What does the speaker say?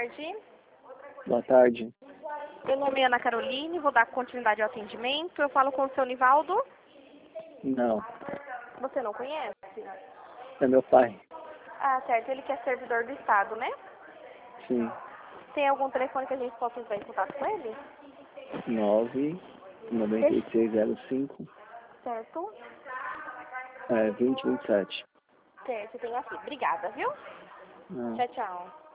tarde. Boa tarde. Meu nome é Ana Caroline, vou dar continuidade ao atendimento. Eu falo com o seu Nivaldo. Não, Você não conhece? é meu pai. Ah, certo. Ele que é servidor do Estado, né? Sim. Tem algum telefone que a gente possa entrar em contato com ele? 99605 Certo. 2027. Certo, tem aqui. Obrigada, viu? Não. Tchau, tchau.